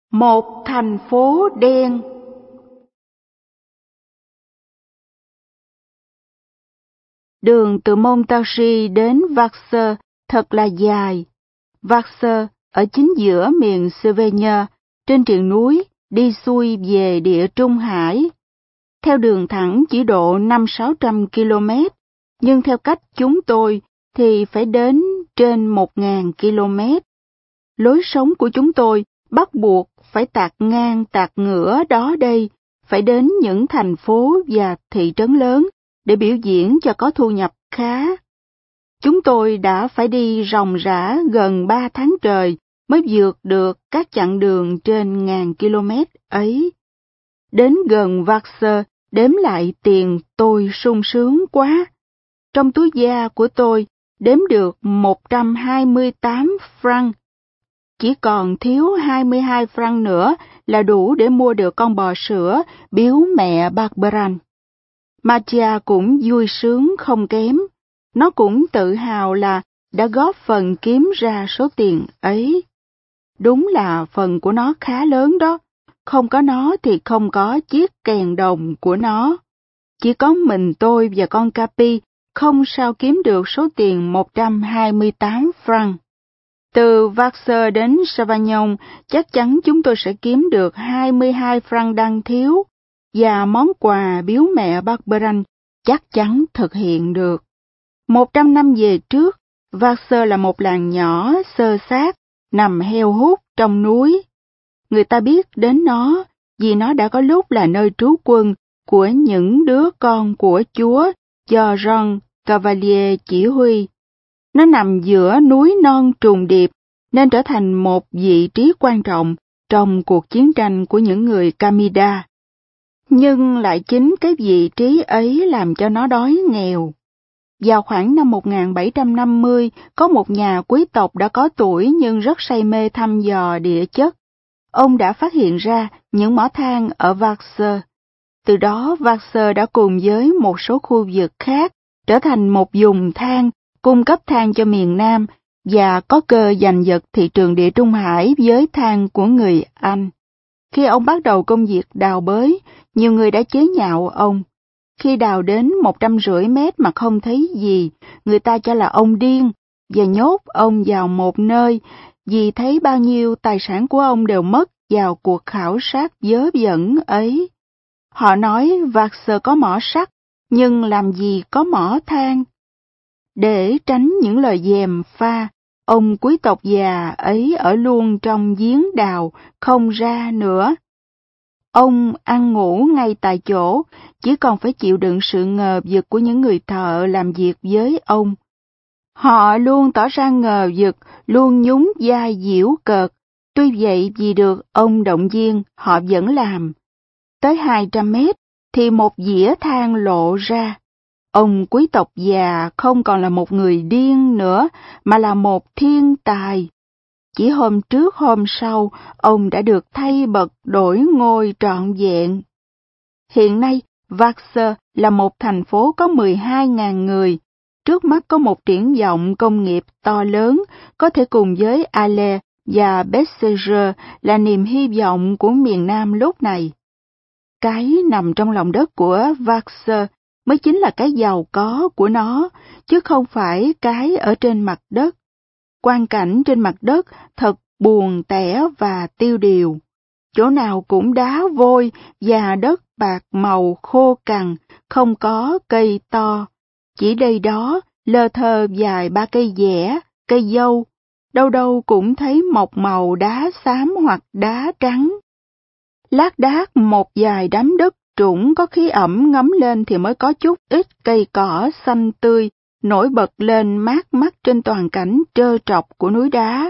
Một thành phố đen. Đường từ Montargis đến Varseur thật là dài. Varseur ở chính giữa miền Cevennes, trên triền núi, đi xuôi về địa Trung Hải. Theo đường thẳng chỉ độ 500-600 km, nhưng theo cách chúng tôi thì phải đến trên 1000 km. Lối sống của chúng tôi bắt buộc phải tạt ngang tạt ngửa đó đây, phải đến những thành phố và thị trấn lớn để biểu diễn cho có thu nhập khá. Chúng tôi đã phải đi ròng rã gần 3 tháng trời mới vượt được các chặng đường trên 1000 km ấy. Đến gần Varseur, đếm lại tiền tôi sung sướng quá. Trong túi da của tôi đếm được 128 franc. Chỉ còn thiếu 22 franc nữa là đủ để mua được con bò sữa biếu mẹ Barberin. Mathia cũng vui sướng không kém. Nó cũng tự hào là đã góp phần kiếm ra số tiền ấy. Đúng là phần của nó khá lớn đó. Không có nó thì không có chiếc kèn đồng của nó. Chỉ có mình tôi và con Capi không sao kiếm được số tiền 128 franc. Từ Varseur đến Savagnon, chắc chắn chúng tôi sẽ kiếm được 22 franc đang thiếu, và món quà biếu mẹ Barberin chắc chắn thực hiện được. 100 năm về trước, Varseur là một làng nhỏ, xơ xác, nằm heo hút trong núi. Người ta biết đến nó vì nó đã có lúc là nơi trú quân của những đứa con của Chúa do Jean Cavalier chỉ huy. Nó nằm giữa núi non trùng điệp nên trở thành một vị trí quan trọng trong cuộc chiến tranh của những người Camida. Nhưng lại chính cái vị trí ấy làm cho nó đói nghèo. Vào khoảng năm 1750, có một nhà quý tộc đã có tuổi nhưng rất say mê thăm dò địa chất. Ông đã phát hiện ra những mỏ than ở Varseur. Từ đó, Varseur đã cùng với một số khu vực khác trở thành một vùng than, cung cấp than cho miền Nam và có cơ giành giật thị trường địa Trung Hải với than của người Anh. Khi ông bắt đầu công việc đào bới, nhiều người đã chế nhạo ông. Khi đào đến 150 mét mà không thấy gì, người ta cho là ông điên và nhốt ông vào một nơi vì thấy bao nhiêu tài sản của ông đều mất vào cuộc khảo sát vớ vẩn ấy. Họ nói Varseur có mỏ sắt, nhưng làm gì có mỏ than. Để tránh những lời gièm pha, ông quý tộc già ấy ở luôn trong giếng đào, không ra nữa. Ông ăn ngủ ngay tại chỗ, chỉ còn phải chịu đựng sự ngờ vực của những người thợ làm việc với ông. Họ luôn tỏ ra ngờ vực, luôn nhún vai giễu cợt, tuy vậy vì được ông động viên, họ vẫn làm. Tới 200 mét thì một dĩa than lộ ra. Ông quý tộc già không còn là một người điên nữa, mà là một thiên tài. Chỉ hôm trước hôm sau, ông đã được thay bậc đổi ngôi trọn vẹn. Hiện nay, Varseur là một thành phố có 12.000 người. Trước mắt có một triển vọng công nghiệp to lớn, có thể cùng với Alais và Béziers là niềm hy vọng của miền Nam lúc này. Cái nằm trong lòng đất của Varseur mới chính là cái giàu có của nó, chứ không phải cái ở trên mặt đất. Quang cảnh trên mặt đất thật buồn tẻ và tiêu điều. Chỗ nào cũng đá vôi và đất bạc màu khô cằn, không có cây to. Chỉ đây đó lơ thơ vài ba cây dẻ, cây dâu, đâu đâu cũng thấy mọc màu đá xám hoặc đá trắng. Lác đác một vài đám đất trũng có khí ẩm ngấm lên thì mới có chút ít cây cỏ xanh tươi, nổi bật lên mát mắt trên toàn cảnh trơ trọc của núi đá.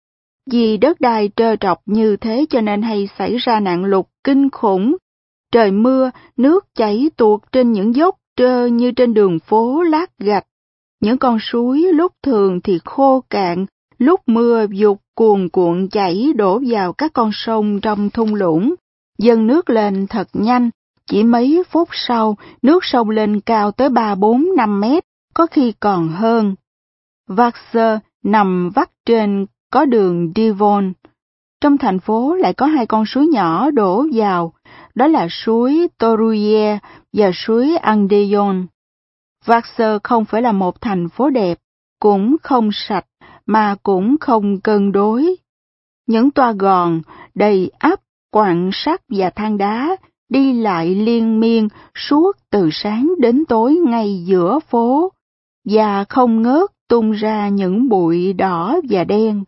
Vì đất đai trơ trọc như thế cho nên hay xảy ra nạn lụt kinh khủng. Trời mưa, nước chảy tuột trên những dốc trơ như trên đường phố lát gạch. Những con suối lúc thường thì khô cạn, lúc mưa vụt cuồn cuộn chảy đổ vào các con sông trong thung lũng. Dâng nước lên thật nhanh, chỉ mấy phút sau, nước sông lên cao tới 3-4-5 mét, có khi còn hơn. Varseur nằm vắt trên có đường Divonne. Trong thành phố lại có 2 con suối nhỏ đổ vào, đó là suối Toruye và suối Andeyon. Vassar không phải là một thành phố đẹp, cũng không sạch, mà cũng không cân đối. Những toa gòn đầy ắp, quặng sắt và than đá đi lại liên miên suốt từ sáng đến tối ngay giữa phố, và không ngớt tung ra những bụi đỏ và đen.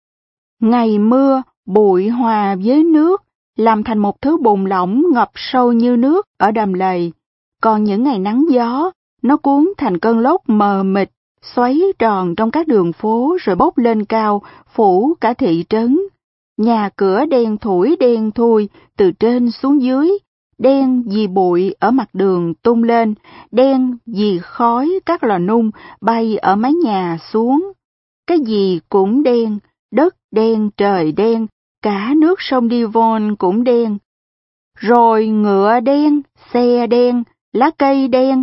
Ngày mưa, bụi hòa với nước, làm thành một thứ bùn lỏng ngập sâu như nước ở đầm lầy. Còn những ngày nắng gió, nó cuốn thành cơn lốc mờ mịt, xoáy tròn trong các đường phố rồi bốc lên cao, phủ cả thị trấn. Nhà cửa đen thủi đen thui, từ trên xuống dưới, đen vì bụi ở mặt đường tung lên, đen vì khói các lò nung bay ở mái nhà xuống. Cái gì cũng đen, đất đen, trời đen, cả nước sông Devon cũng đen. Rồi ngựa đen, xe đen, lá cây đen.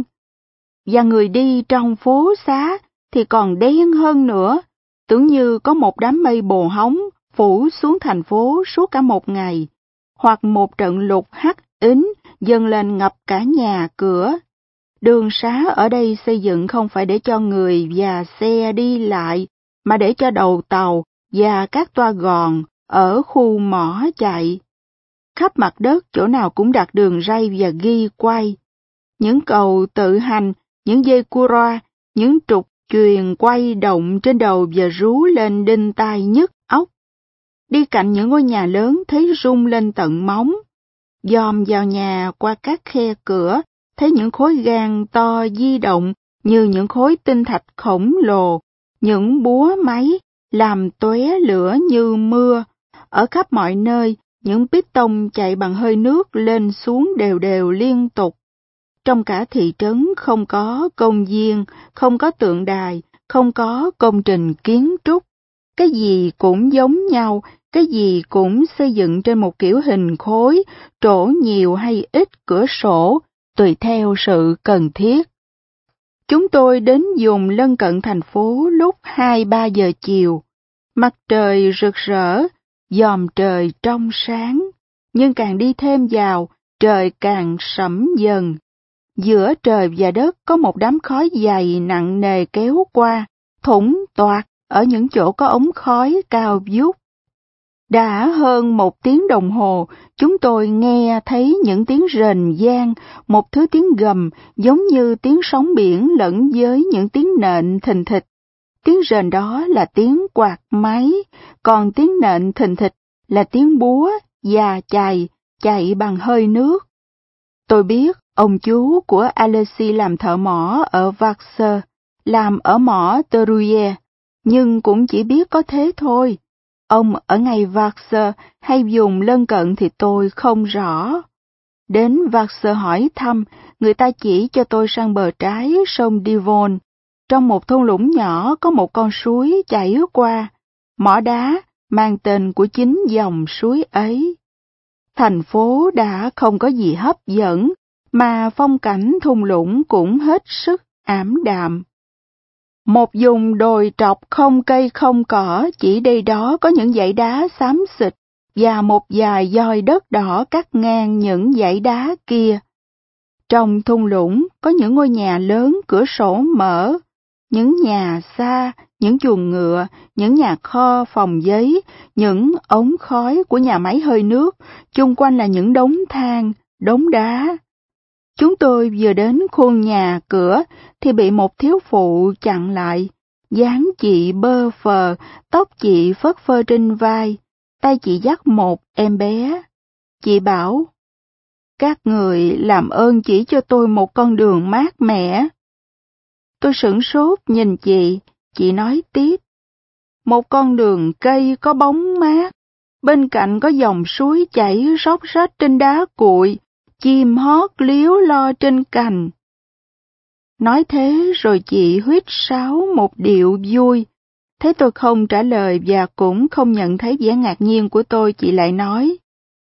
Và người đi trong phố xá thì còn đen hơn nữa, tưởng như có một đám mây bồ hóng phủ xuống thành phố suốt cả một ngày, hoặc một trận lụt hắc ính dâng lên ngập cả nhà cửa. Đường xá ở đây xây dựng không phải để cho người và xe đi lại, mà để cho đầu tàu và các toa gòn ở khu mỏ chạy. Khắp mặt đất chỗ nào cũng đặt đường ray và ghi quay. Những cầu tự hành, những dây cua roa, những trục chuyền quay động trên đầu và rú lên đinh tai nhức óc. Đi cạnh những ngôi nhà lớn thấy rung lên tận móng. Dòm vào nhà qua các khe cửa, thấy những khối gang to di động như những khối tinh thạch khổng lồ, những búa máy làm tóe lửa như mưa. Ở khắp mọi nơi, những piston chạy bằng hơi nước lên xuống đều đều liên tục. Trong cả thị trấn không có công viên, không có tượng đài, không có công trình kiến trúc. Cái gì cũng giống nhau, cái gì cũng xây dựng trên một kiểu hình khối, trổ nhiều hay ít cửa sổ, tùy theo sự cần thiết. Chúng tôi đến vùng lân cận thành phố lúc 2-3 giờ chiều. Mặt trời rực rỡ, dòm trời trong sáng, nhưng càng đi thêm vào, trời càng sẫm dần. Giữa trời và đất có một đám khói dày nặng nề kéo qua, thủng toạc ở những chỗ có ống khói cao vút. Đã hơn 1 tiếng đồng hồ, chúng tôi nghe thấy những tiếng rền vang, một thứ tiếng gầm giống như tiếng sóng biển lẫn với những tiếng nện thình thịch. Tiếng rền đó là tiếng quạt máy, còn tiếng nện thình thịch là tiếng búa và chày chạy bằng hơi nước. Tôi biết ông chú của Alexis làm thợ mỏ ở Vassar, làm ở mỏ Teruye, nhưng cũng chỉ biết có thế thôi. Ông ở ngay Vassar hay vùng lân cận thì tôi không rõ. Đến Vassar hỏi thăm, người ta chỉ cho tôi sang bờ trái sông Devon. Trong một thung lũng nhỏ có một con suối chảy qua, mỏ đá mang tên của chính dòng suối ấy. Thành phố đã không có gì hấp dẫn, mà phong cảnh thung lũng cũng hết sức ảm đạm. Một vùng đồi trọc không cây không cỏ, chỉ đây đó có những dãy đá xám xịt và một vài doi đất đỏ cắt ngang những dãy đá kia. Trong thung lũng có những ngôi nhà lớn cửa sổ mở, những nhà xa, những chuồng ngựa, những nhà kho phòng giấy, những ống khói của nhà máy hơi nước, chung quanh là những đống than, đống đá. Chúng tôi vừa đến khuôn nhà cửa thì bị một thiếu phụ chặn lại, dáng chị bơ phờ, tóc chị phất phơ trên vai, tay chị dắt một em bé. Chị bảo, các người làm ơn chỉ cho tôi một con đường mát mẻ. Tôi sửng sốt nhìn chị nói tiếp, một con đường cây có bóng mát, bên cạnh có dòng suối chảy róc rách trên đá cuội, chim hót líu lo trên cành. Nói thế rồi chị huýt sáo một điệu vui. Thấy tôi không trả lời và cũng không nhận thấy vẻ ngạc nhiên của tôi, chị lại nói,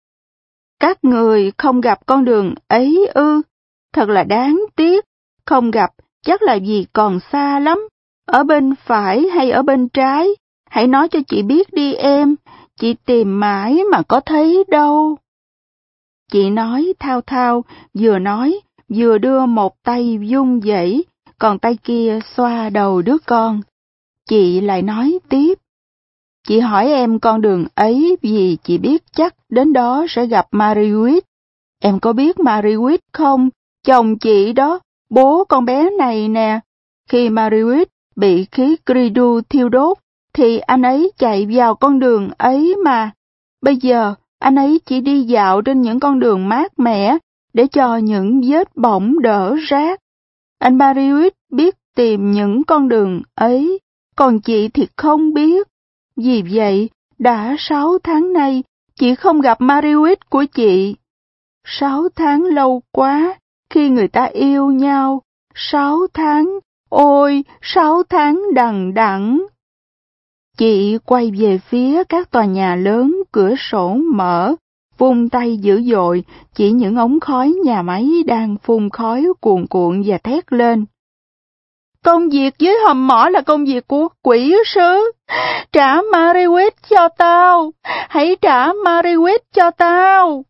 các người không gặp con đường ấy ư? Thật là đáng tiếc, không gặp chắc là vì còn xa lắm. Ở bên phải hay ở bên trái? Hãy nói cho chị biết đi em, chị tìm mãi mà có thấy đâu. Chị nói thao thao, vừa nói, vừa đưa một tay vung vẩy, còn tay kia xoa đầu đứa con. Chị lại nói tiếp. Chị hỏi em con đường ấy vì chị biết chắc đến đó sẽ gặp Marius. Em có biết Marius không? Chồng chị đó, bố con bé này nè. Khi Marius bị khí Gridu thiêu đốt, thì anh ấy chạy vào con đường ấy mà. Bây giờ, anh ấy chỉ đi dạo trên những con đường mát mẻ để cho những vết bỏng đỡ rát. Anh Marius biết tìm những con đường ấy, còn chị thì không biết. Vì vậy, đã 6 tháng nay, chị không gặp Marius của chị. 6 tháng lâu quá, khi người ta yêu nhau. 6 tháng, ôi, 6 tháng đằng đẵng. Chị quay về phía các tòa nhà lớn, cửa sổ mở, vung tay dữ dội, chỉ những ống khói nhà máy đang phun khói cuồn cuộn và thét lên. Công việc dưới hầm mỏ là công việc của quỷ sứ. Trả Marius cho tao. Hãy trả Marius cho tao.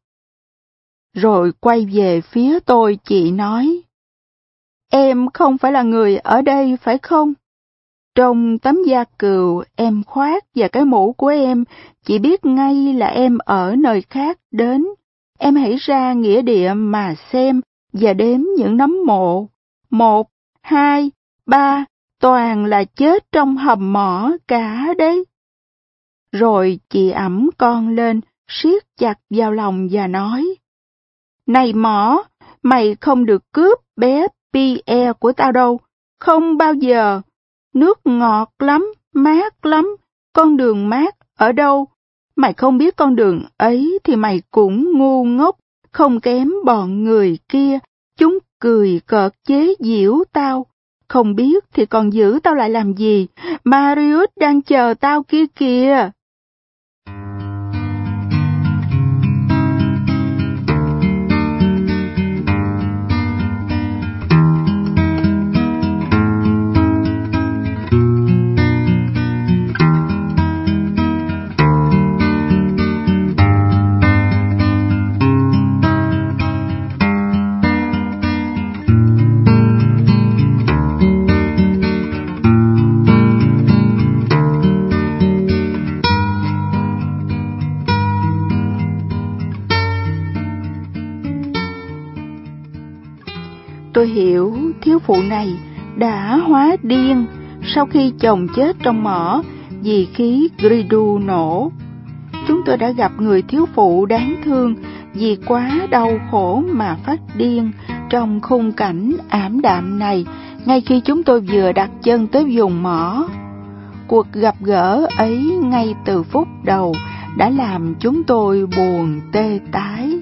Rồi quay về phía tôi, chị nói. Em không phải là người ở đây phải không? Trong tấm da cừu em khoác và cái mũ của em, chị biết ngay là em ở nơi khác đến. Em hãy ra nghĩa địa mà xem và đếm những nấm mộ. 1, 2, 3, toàn là chết trong hầm mỏ cả đấy. Rồi chị ẵm con lên, siết chặt vào lòng và nói. Này mỏ, mày không được cướp bé Pierre của tao đâu, không bao giờ. Nước ngọt lắm, mát lắm, con đường mát ở đâu? Mày không biết con đường ấy thì mày cũng ngu ngốc, không kém bọn người kia. Chúng cười cợt chế giễu tao. Không biết thì còn giữ tao lại làm gì? Marius đang chờ tao kia kìa. Tôi hiểu thiếu phụ này đã hóa điên sau khi chồng chết trong mỏ vì khí Gridu nổ. Chúng tôi đã gặp người thiếu phụ đáng thương vì quá đau khổ mà phát điên trong khung cảnh ảm đạm này ngay khi chúng tôi vừa đặt chân tới vùng mỏ. Cuộc gặp gỡ ấy ngay từ phút đầu đã làm chúng tôi buồn tê tái.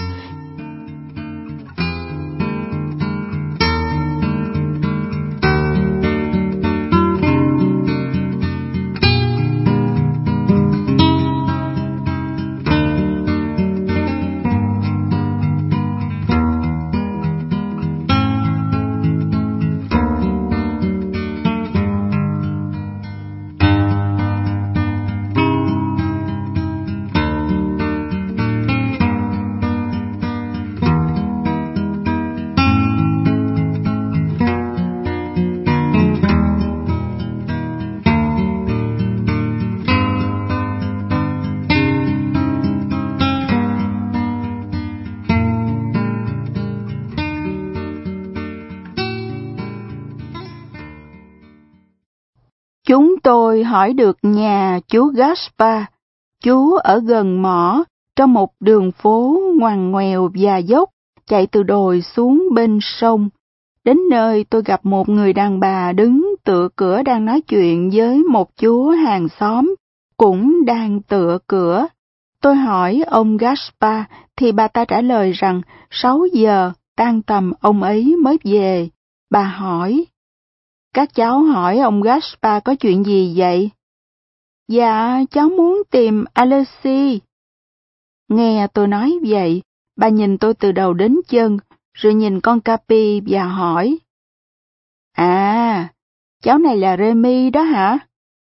Chúng tôi hỏi được nhà chú Gaspar. Chú ở gần mỏ, trong một đường phố ngoằn ngoèo và dốc, chạy từ đồi xuống bên sông. Đến nơi tôi gặp một người đàn bà đứng tựa cửa đang nói chuyện với một chú hàng xóm, cũng đang tựa cửa. Tôi hỏi ông Gaspar, thì bà ta trả lời rằng 6 giờ tan tầm ông ấy mới về. Bà hỏi, các cháu hỏi ông Gaspar có chuyện gì vậy? Dạ, cháu muốn tìm Alexis. Nghe tôi nói vậy, bà nhìn tôi từ đầu đến chân, rồi nhìn con Capi và hỏi. À, cháu này là Remy đó hả?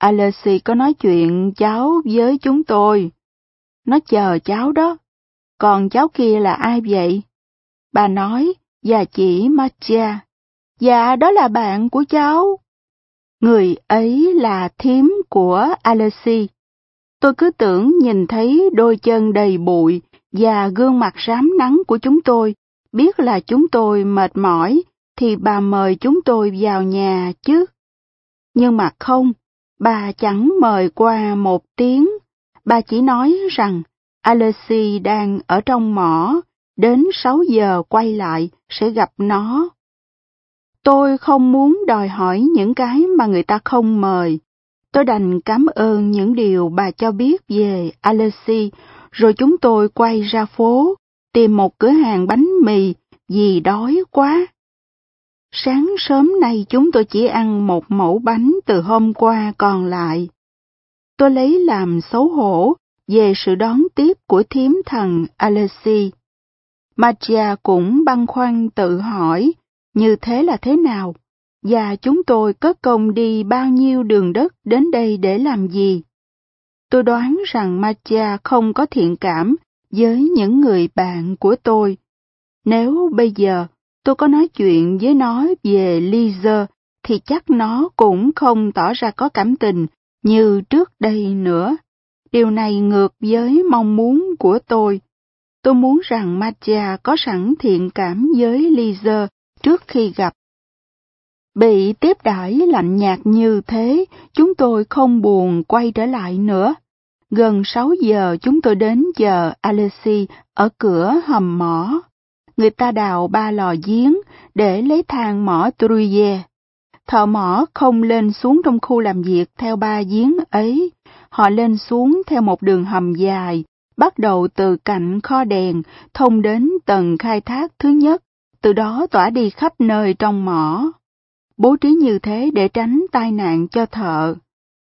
Alexei có nói chuyện cháu với chúng tôi. Nó chờ cháu đó. Còn cháu kia là ai vậy? Bà nói, và chỉ Mattia. Dạ, đó là bạn của cháu. Người ấy là thím của Alexei. Tôi cứ tưởng nhìn thấy đôi chân đầy bụi và gương mặt rám nắng của chúng tôi, biết là chúng tôi mệt mỏi, thì bà mời chúng tôi vào nhà chứ. Nhưng mà không, bà chẳng mời qua một tiếng. Bà chỉ nói rằng Alexei đang ở trong mỏ, đến 6 giờ quay lại sẽ gặp nó. Tôi không muốn đòi hỏi những cái mà người ta không mời. Tôi đành cảm ơn những điều bà cho biết về Alexei, rồi chúng tôi quay ra phố, tìm một cửa hàng bánh mì vì đói quá. Sáng sớm nay chúng tôi chỉ ăn một mẩu bánh từ hôm qua còn lại. Tôi lấy làm xấu hổ về sự đón tiếp của thím thằng Alexei. Mattia cũng băn khoăn tự hỏi như thế là thế nào, và chúng tôi có công đi bao nhiêu đường đất đến đây để làm gì. Tôi đoán rằng Mattia không có thiện cảm với những người bạn của tôi. Nếu bây giờ tôi có nói chuyện với nó về Lise, thì chắc nó cũng không tỏ ra có cảm tình như trước đây nữa. Điều này ngược với mong muốn của tôi. Tôi muốn rằng Mattia có sẵn thiện cảm với Lise trước khi gặp. Bị tiếp đãi lạnh nhạt như thế, chúng tôi không buồn quay trở lại nữa. Gần 6 giờ chúng tôi đến chờ Alexei ở cửa hầm mỏ. Người ta đào 3 lò giếng để lấy than mỏ Truyère. Thợ mỏ không lên xuống trong khu làm việc theo 3 giếng ấy. Họ lên xuống theo một đường hầm dài, bắt đầu từ cạnh kho đèn, thông đến tầng khai thác thứ nhất, từ đó tỏa đi khắp nơi trong mỏ. Bố trí như thế để tránh tai nạn cho thợ.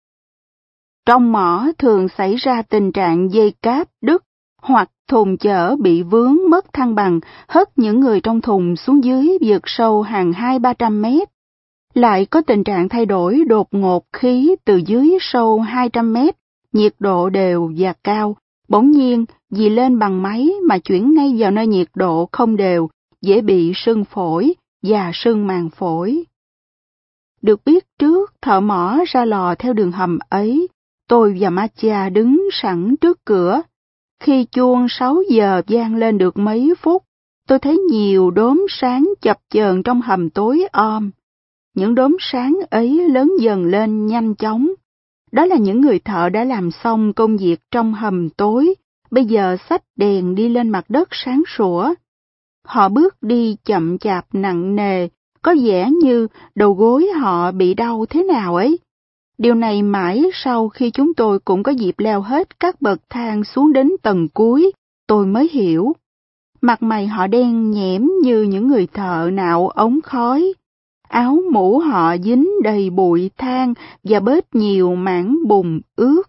Trong mỏ thường xảy ra tình trạng dây cáp đứt, hoặc thùng chở bị vướng mất thăng bằng, hất những người trong thùng xuống dưới vực sâu hàng 200-300 mét. Lại có tình trạng thay đổi đột ngột khí từ dưới sâu 200 mét, nhiệt độ đều và cao, bỗng nhiên vì lên bằng máy mà chuyển ngay vào nơi nhiệt độ không đều, dễ bị sưng phổi và sưng màng phổi. Được biết trước thợ mỏ ra lò theo đường hầm ấy, tôi và Mattia đứng sẵn trước cửa. Khi chuông 6 giờ vang lên được mấy phút, tôi thấy nhiều đốm sáng chập chờn trong hầm tối om. Những đốm sáng ấy lớn dần lên nhanh chóng. Đó là những người thợ đã làm xong công việc trong hầm tối, bây giờ xách đèn đi lên mặt đất sáng sủa. Họ bước đi chậm chạp nặng nề, có vẻ như đầu gối họ bị đau thế nào ấy. Điều này mãi sau khi chúng tôi cũng có dịp leo hết các bậc thang xuống đến tầng cuối, tôi mới hiểu. Mặt mày họ đen nhẽm như những người thợ nạo ống khói. Áo mũ họ dính đầy bụi than và bết nhiều mảng bùn ướt.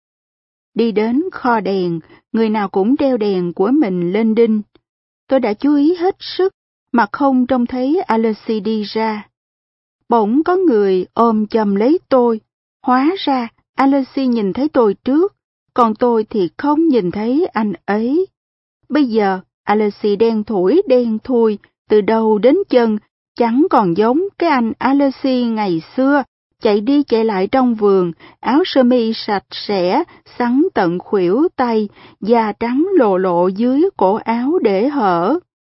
Đi đến kho đèn, người nào cũng treo đèn của mình lên đinh. Tôi đã chú ý hết sức, mà không trông thấy Alexei đi ra. Bỗng có người ôm chầm lấy tôi. Hóa ra, Alexei nhìn thấy tôi trước, còn tôi thì không nhìn thấy anh ấy. Bây giờ, Alexei đen thủi đen thui, từ đầu đến chân, chẳng còn giống cái anh Alexei ngày xưa, chạy đi chạy lại trong vườn, áo sơ mi sạch sẽ, xắn tận khuỷu tay, da trắng lồ lộ dưới cổ áo để hở.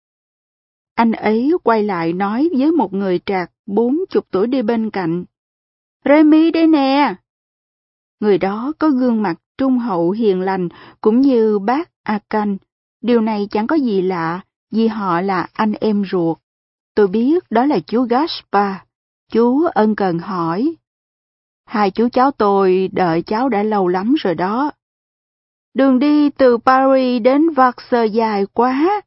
Anh ấy quay lại nói với một người trạc 40 tuổi đi bên cạnh. Remy đây nè! Người đó có gương mặt trung hậu hiền lành cũng như bác Akan. Điều này chẳng có gì lạ, vì họ là anh em ruột. Tôi biết đó là chú Gaspar. Chú ân cần hỏi. Hai chú cháu tôi đợi cháu đã lâu lắm rồi đó. Đường đi từ Paris đến Versailles dài quá.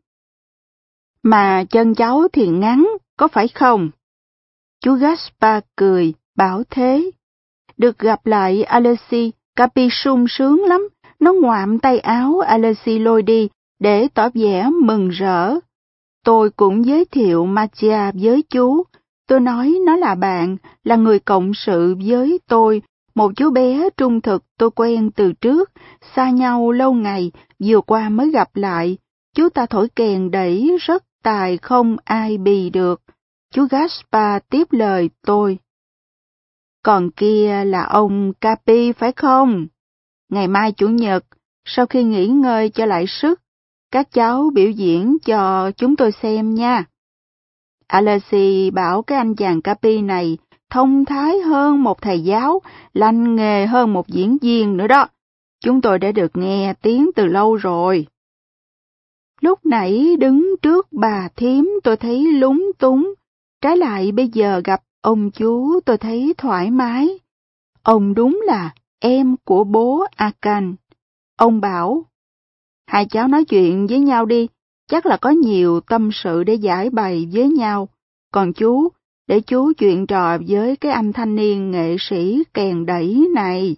Mà chân cháu thì ngắn, có phải không? Chú Gaspar cười, bảo thế. Được gặp lại Alexei, Capi sung sướng lắm. Nó ngoạm tay áo Alexei lôi đi, để tỏ vẻ mừng rỡ. Tôi cũng giới thiệu Mattia với chú. Tôi nói nó là bạn, là người cộng sự với tôi, một chú bé trung thực tôi quen từ trước, xa nhau lâu ngày, vừa qua mới gặp lại. Chú ta thổi kèn đẩy rất tài không ai bì được. Chú Gaspar tiếp lời tôi. Còn kia là ông Capi phải không? Ngày mai Chủ nhật, sau khi nghỉ ngơi cho lại sức, các cháu biểu diễn cho chúng tôi xem nha. Alessi bảo cái anh chàng Capi này thông thái hơn một thầy giáo, lanh nghề hơn một diễn viên nữa đó. Chúng tôi đã được nghe tiếng từ lâu rồi. Lúc nãy đứng trước bà thím tôi thấy lúng túng, trái lại bây giờ gặp ông chú tôi thấy thoải mái. Ông đúng là em của bố Akan. Ông bảo, hai cháu nói chuyện với nhau đi, chắc là có nhiều tâm sự để giải bày với nhau. Còn chú, để chú chuyện trò với cái anh thanh niên nghệ sĩ kèn đẩy này.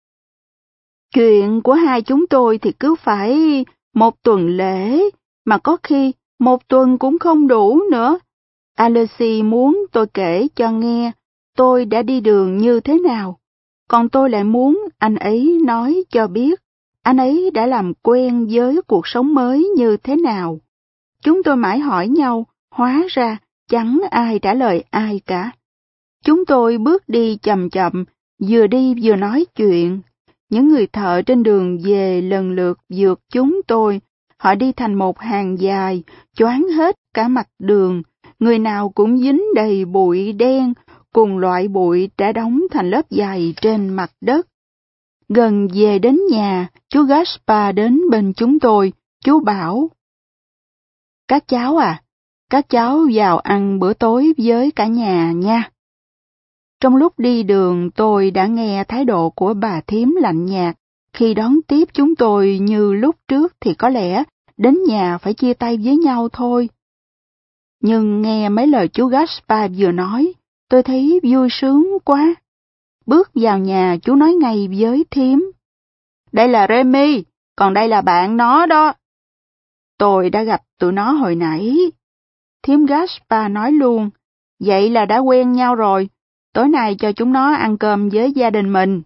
Chuyện của hai chúng tôi thì cứ phải một tuần lễ, mà có khi một tuần cũng không đủ nữa. Alessi muốn tôi kể cho nghe tôi đã đi đường như thế nào, còn tôi lại muốn anh ấy nói cho biết anh ấy đã làm quen với cuộc sống mới như thế nào. Chúng tôi mãi hỏi nhau, hóa ra chẳng ai trả lời ai cả. Chúng tôi bước đi chậm chậm, vừa đi vừa nói chuyện. Những người thợ trên đường về lần lượt vượt chúng tôi. Họ đi thành một hàng dài, choáng hết cả mặt đường. Người nào cũng dính đầy bụi đen, cùng loại bụi đã đóng thành lớp dày trên mặt đất. Gần về đến nhà, chú Gaspar đến bên chúng tôi, chú bảo. Các cháu à, các cháu vào ăn bữa tối với cả nhà nha. Trong lúc đi đường tôi đã nghe thái độ của bà thím lạnh nhạt, khi đón tiếp chúng tôi như lúc trước thì có lẽ đến nhà phải chia tay với nhau thôi. Nhưng nghe mấy lời chú Gaspar vừa nói, tôi thấy vui sướng quá. Bước vào nhà chú nói ngay với thím. Đây là Remy, còn đây là bạn nó đó. Tôi đã gặp tụi nó hồi nãy. Thím Gaspar nói luôn, vậy là đã quen nhau rồi, tối nay cho chúng nó ăn cơm với gia đình mình.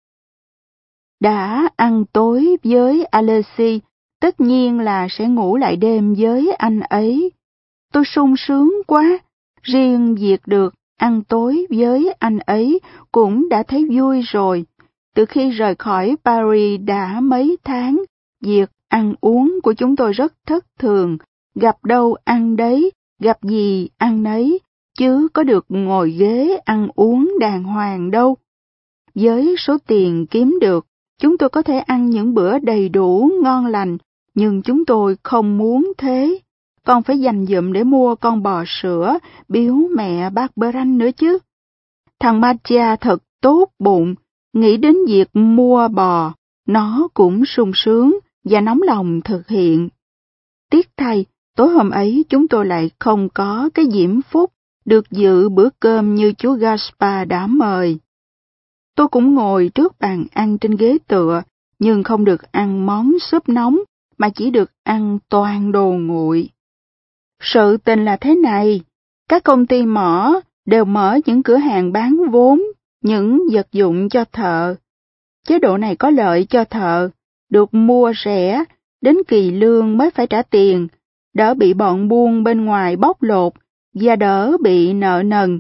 Đã ăn tối với Alessi, tất nhiên là sẽ ngủ lại đêm với anh ấy. Tôi sung sướng quá, riêng việc được ăn tối với anh ấy cũng đã thấy vui rồi. Từ khi rời khỏi Paris đã mấy tháng, việc ăn uống của chúng tôi rất thất thường, gặp đâu ăn đấy, gặp gì ăn nấy, chứ có được ngồi ghế ăn uống đàng hoàng đâu. Với số tiền kiếm được, chúng tôi có thể ăn những bữa đầy đủ ngon lành, nhưng chúng tôi không muốn thế. Còn phải dành dụm để mua con bò sữa, biếu mẹ bác Branh nữa chứ. Thằng Mattia thật tốt bụng, nghĩ đến việc mua bò, nó cũng sung sướng và nóng lòng thực hiện. Tiếc thay, tối hôm ấy chúng tôi lại không có cái diễm phúc được dự bữa cơm như chú Gaspar đã mời. Tôi cũng ngồi trước bàn ăn trên ghế tựa, nhưng không được ăn món súp nóng, mà chỉ được ăn toàn đồ nguội. Sự tình là thế này, các công ty mỏ đều mở những cửa hàng bán vốn, những vật dụng cho thợ. Chế độ này có lợi cho thợ, được mua rẻ, đến kỳ lương mới phải trả tiền, đỡ bị bọn buôn bên ngoài bóc lột và đỡ bị nợ nần.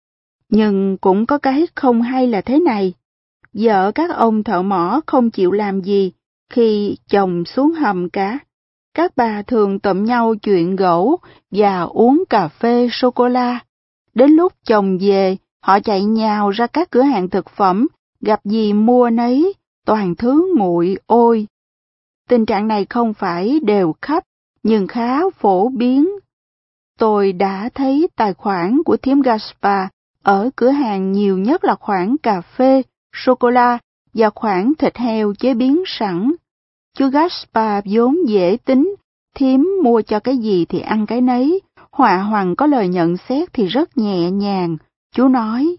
Nhưng cũng có cái không hay là thế này, vợ các ông thợ mỏ không chịu làm gì khi chồng xuống hầm cả. Các bà thường tụm nhau chuyện gẫu và uống cà phê sô-cô-la. Đến lúc chồng về, họ chạy nhào ra các cửa hàng thực phẩm, gặp gì mua nấy, toàn thứ nguội ôi. Tình trạng này không phải đều khắp, nhưng khá phổ biến. Tôi đã thấy tài khoản của thím Gaspar ở cửa hàng nhiều nhất là khoản cà phê, sô-cô-la và khoản thịt heo chế biến sẵn. Chú Gaspar vốn dễ tính, thím mua cho cái gì thì ăn cái nấy, họa hoằng có lời nhận xét thì rất nhẹ nhàng. Chú nói,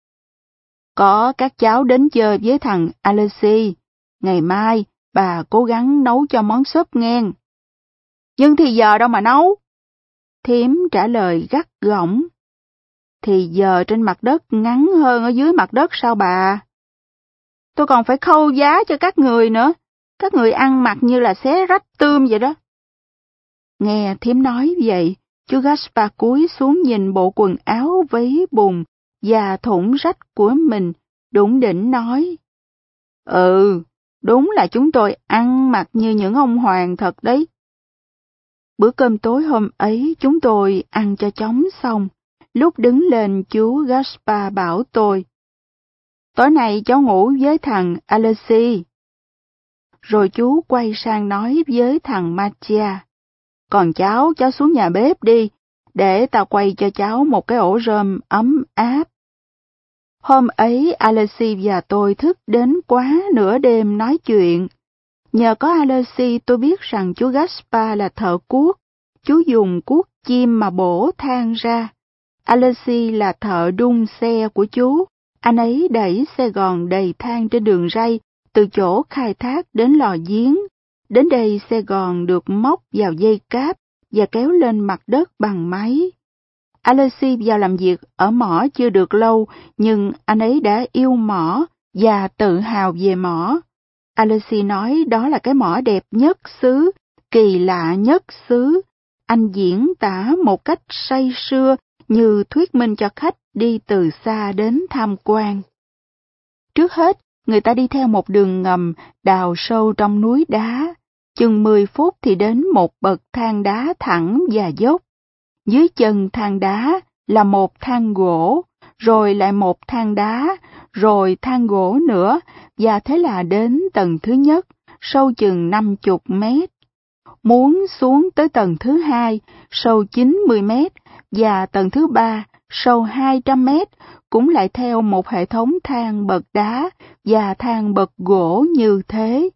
có các cháu đến chơi với thằng Alessi, ngày mai bà cố gắng nấu cho món súp ngen. Nhưng thì giờ đâu mà nấu? Thím trả lời gắt gỏng. Thì giờ trên mặt đất ngắn hơn ở dưới mặt đất sao bà? tôi còn phải khâu giá cho các người nữa. Các người ăn mặc như là xé rách tươm vậy đó. Nghe thím nói vậy, chú Gaspar cúi xuống nhìn bộ quần áo váy bùn và thủng rách của mình, đủng đỉnh nói. Đúng là chúng tôi ăn mặc như những ông hoàng thật đấy. Bữa cơm tối hôm ấy chúng tôi ăn cho chóng xong. Lúc đứng lên chú Gaspar bảo tôi. Tối nay cháu ngủ với thằng Alexis. Rồi chú quay sang nói với thằng Mattia. Còn cháu xuống nhà bếp đi, để tao quay cho cháu một cái ổ rơm ấm áp. Hôm ấy Alexis và tôi thức đến quá nửa đêm nói chuyện. Nhờ có Alexis tôi biết rằng chú Gaspar là thợ cuốc. Chú dùng cuốc chim mà bổ than ra. Alexis là thợ đun xe của chú. Anh ấy đẩy xe gòn đầy than trên đường ray từ chỗ khai thác đến lò giếng. Đến đây xe gòn được móc vào dây cáp và kéo lên mặt đất bằng máy. Alexis vào làm việc ở mỏ chưa được lâu, nhưng anh ấy đã yêu mỏ và tự hào về mỏ. Alexis nói đó là cái mỏ đẹp nhất xứ, kỳ lạ nhất xứ. Anh diễn tả một cách say sưa như thuyết minh cho khách đi từ xa đến tham quan. Trước hết, người ta đi theo một đường ngầm đào sâu trong núi đá. Chừng 10 phút thì đến một bậc thang đá thẳng và dốc. Dưới chân thang đá là một thang gỗ, rồi lại một thang đá, rồi thang gỗ nữa, và thế là đến tầng thứ nhất, sâu chừng 50 mét. Muốn xuống tới tầng thứ hai, sâu 90 mét, và tầng thứ ba, sâu 200 mét, cũng lại theo một hệ thống thang bậc đá và thang bậc gỗ như thế.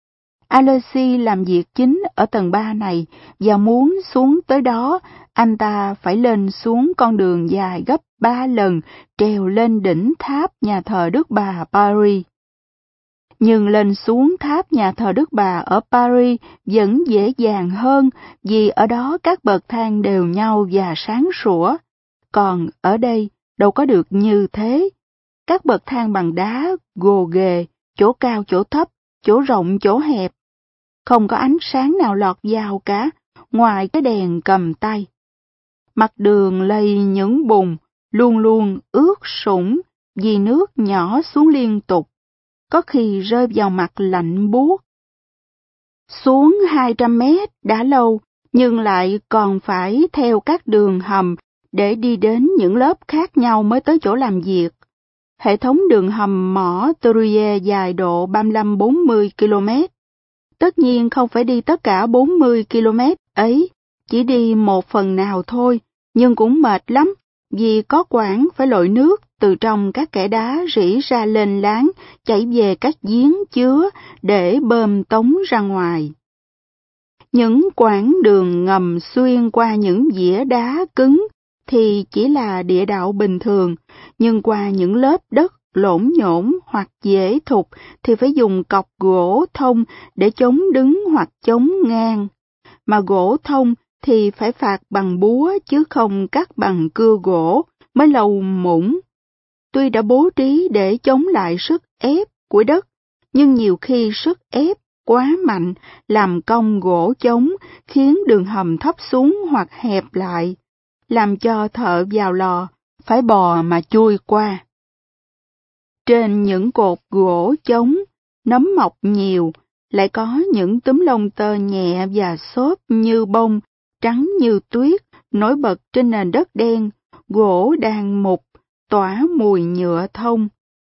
Alexis làm việc chính ở tầng 3 này, và muốn xuống tới đó, anh ta phải lên xuống con đường dài gấp 3 lần, trèo lên đỉnh tháp nhà thờ Đức Bà Paris. Nhưng lên xuống tháp nhà thờ Đức Bà ở Paris vẫn dễ dàng hơn, vì ở đó các bậc thang đều nhau và sáng sủa. Còn ở đây, đâu có được như thế. Các bậc thang bằng đá, gồ ghề, chỗ cao chỗ thấp, chỗ rộng chỗ hẹp. Không có ánh sáng nào lọt vào cả, ngoài cái đèn cầm tay. Mặt đường lầy những bùn, luôn luôn ướt sũng, vì nước nhỏ xuống liên tục. Có khi rơi vào mặt lạnh buốt. Xuống 200 mét đã lâu, nhưng lại còn phải theo các đường hầm để đi đến những lớp khác nhau mới tới chỗ làm việc. Hệ thống đường hầm mỏ Truyère dài độ 35-40 km. Tất nhiên không phải đi tất cả 40 km ấy, chỉ đi một phần nào thôi, nhưng cũng mệt lắm, vì có quãng phải lội nước từ trong các kẽ đá rỉ ra lên láng, chảy về các giếng chứa để bơm tống ra ngoài. Những quãng đường ngầm xuyên qua những dĩa đá cứng thì chỉ là địa đạo bình thường, nhưng qua những lớp đất lổn nhổn hoặc dễ thục thì phải dùng cọc gỗ thông để chống đứng hoặc chống ngang. Mà gỗ thông thì phải phạt bằng búa chứ không cắt bằng cưa gỗ mới lâu mũng. Tuy đã bố trí để chống lại sức ép của đất, nhưng nhiều khi sức ép quá mạnh làm cong gỗ chống khiến đường hầm thấp xuống hoặc hẹp lại, làm cho thợ vào lò phải bò mà chui qua. Trên những cột gỗ chống, nấm mọc nhiều, lại có những túm lông tơ nhẹ và xốp như bông, trắng như tuyết, nổi bật trên nền đất đen, gỗ đang mục, tỏa mùi nhựa thông.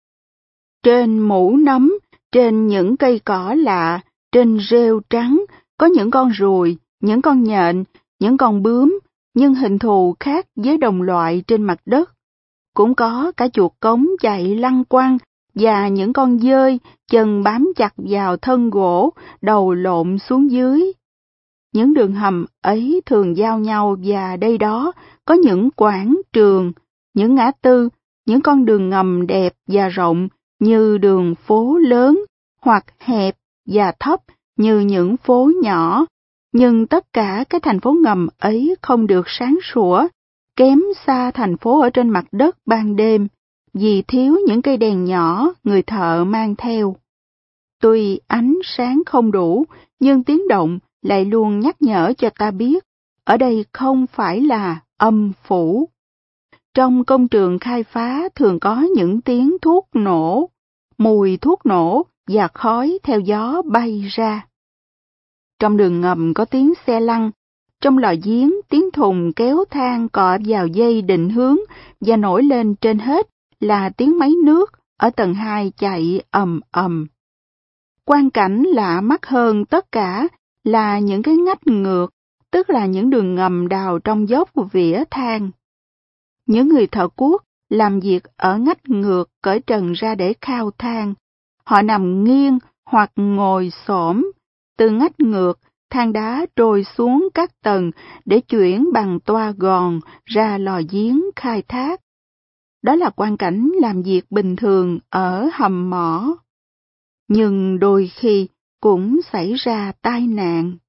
Trên mũ nấm, trên những cây cỏ lạ, trên rêu trắng, có những con ruồi, những con nhện, những con bướm, nhưng hình thù khác với đồng loại trên mặt đất. Cũng có cả chuột cống chạy lăng quăng và những con dơi chân bám chặt vào thân gỗ, đầu lộn xuống dưới. Những đường hầm ấy thường giao nhau và đây đó có những quảng trường, những ngã tư, những con đường ngầm đẹp và rộng như đường phố lớn hoặc hẹp và thấp như những phố nhỏ. Nhưng tất cả cái thành phố ngầm ấy không được sáng sủa, kém xa thành phố ở trên mặt đất ban đêm, vì thiếu những cây đèn nhỏ người thợ mang theo. Tuy ánh sáng không đủ, nhưng tiếng động lại luôn nhắc nhở cho ta biết, ở đây không phải là âm phủ. Trong công trường khai phá thường có những tiếng thuốc nổ, mùi thuốc nổ và khói theo gió bay ra. Trong đường ngầm có tiếng xe lăn, trong lò giếng tiếng thùng kéo than cọ vào dây định hướng và nổi lên trên hết là tiếng máy nước ở tầng 2 chạy ầm ầm. Quang cảnh lạ mắt hơn tất cả là những cái ngách ngược, tức là những đường ngầm đào trong dốc vỉa than. Những người thợ cuốc làm việc ở ngách ngược cởi trần ra để khao than. Họ nằm nghiêng hoặc ngồi xổm. Từ ngách ngược, than đá trôi xuống các tầng để chuyển bằng toa gòn ra lò giếng khai thác. Đó là quang cảnh làm việc bình thường ở hầm mỏ. Nhưng đôi khi cũng xảy ra tai nạn.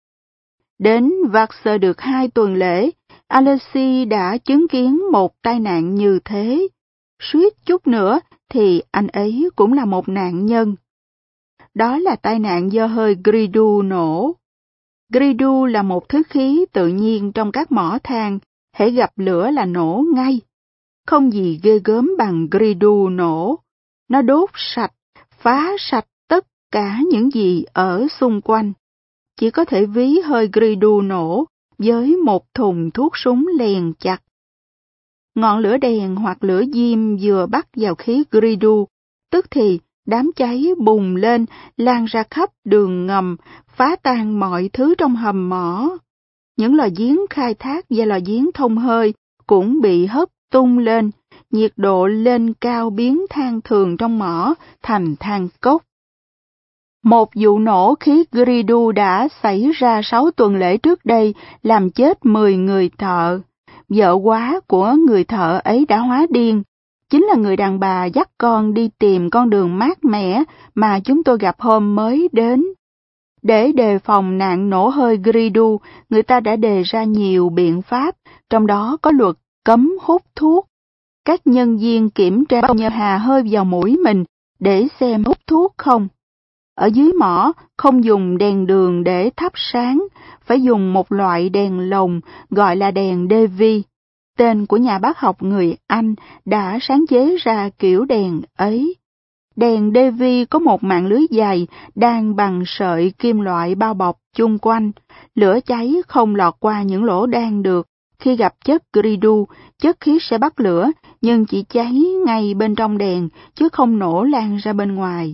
Đến Vassar được 2 tuần lễ, Alexei đã chứng kiến một tai nạn như thế. Suýt chút nữa thì anh ấy cũng là một nạn nhân. Đó là tai nạn do hơi gridu nổ. Gridu là một thứ khí tự nhiên trong các mỏ than, hễ gặp lửa là nổ ngay. Không gì ghê gớm bằng gridu nổ. Nó đốt sạch, phá sạch tất cả những gì ở xung quanh. Chỉ có thể ví hơi gridu nổ với một thùng thuốc súng lèn chặt. Ngọn lửa đèn hoặc lửa diêm vừa bắt vào khí gridu, tức thì đám cháy bùng lên, lan ra khắp đường ngầm, phá tan mọi thứ trong hầm mỏ. Những lò giếng khai thác và lò giếng thông hơi cũng bị hất tung lên, nhiệt độ lên cao biến than thường trong mỏ thành than cốc. Một vụ nổ khí gridu đã xảy ra 6 tuần lễ trước đây, làm chết 10 người thợ. Vợ quá của người thợ ấy đã hóa điên, chính là người đàn bà dắt con đi tìm con đường mát mẻ mà chúng tôi gặp hôm mới đến. Để đề phòng nạn nổ hơi gridu, người ta đã đề ra nhiều biện pháp, trong đó có luật cấm hút thuốc. Các nhân viên kiểm tra bao nhiêu hà hơi vào mũi mình để xem hút thuốc không. Ở dưới mỏ, không dùng đèn đường để thắp sáng, phải dùng một loại đèn lồng gọi là đèn Davy. Tên của nhà bác học người Anh đã sáng chế ra kiểu đèn ấy. Đèn Davy có một mạng lưới dày đan bằng sợi kim loại bao bọc chung quanh. Lửa cháy không lọt qua những lỗ đan được. Khi gặp chất gridu, chất khí sẽ bắt lửa, nhưng chỉ cháy ngay bên trong đèn, chứ không nổ lan ra bên ngoài.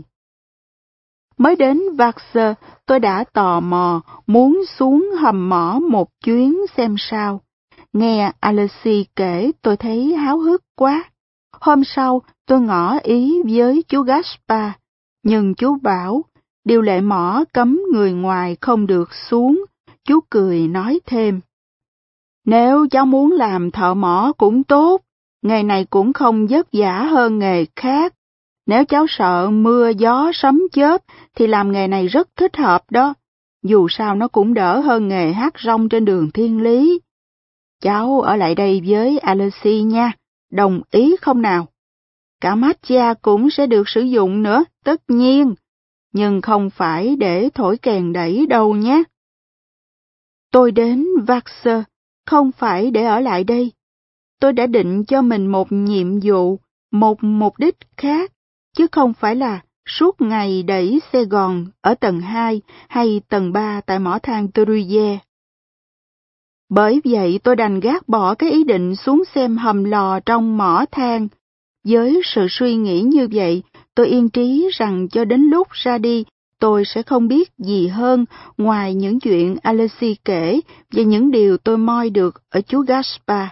Mới đến Vassar, tôi đã tò mò, muốn xuống hầm mỏ một chuyến xem sao. Nghe Alexei kể tôi thấy háo hức quá. Hôm sau, tôi ngỏ ý với chú Gaspar, nhưng chú bảo, điều lệ mỏ cấm người ngoài không được xuống. Chú cười nói thêm, nếu cháu muốn làm thợ mỏ cũng tốt, nghề này cũng không vất vả hơn nghề khác. Nếu cháu sợ mưa gió sấm chớp thì làm nghề này rất thích hợp đó. Dù sao nó cũng đỡ hơn nghề hát rong trên đường thiên lý. Cháu ở lại đây với Alexei nha, đồng ý không nào? Cả Mattia cũng sẽ được sử dụng nữa, tất nhiên, nhưng không phải để thổi kèn đẩy đâu nhé. Tôi đến Vassar không phải để ở lại đây. Tôi đã định cho mình một nhiệm vụ, một mục đích khác, chứ không phải là suốt ngày đẩy xe gòn ở tầng 2 hay tầng 3 tại mỏ than Truyère. Bởi vậy tôi đành gác bỏ cái ý định xuống xem hầm lò trong mỏ than. Với sự suy nghĩ như vậy, tôi yên trí rằng cho đến lúc ra đi, tôi sẽ không biết gì hơn ngoài những chuyện Alexei kể và những điều tôi moi được ở chú Gaspar.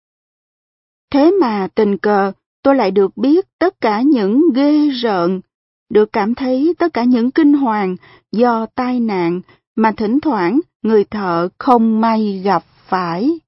Thế mà tình cờ, tôi lại được biết tất cả những ghê rợn, được cảm thấy tất cả những kinh hoàng do tai nạn mà thỉnh thoảng người thợ không may gặp phải.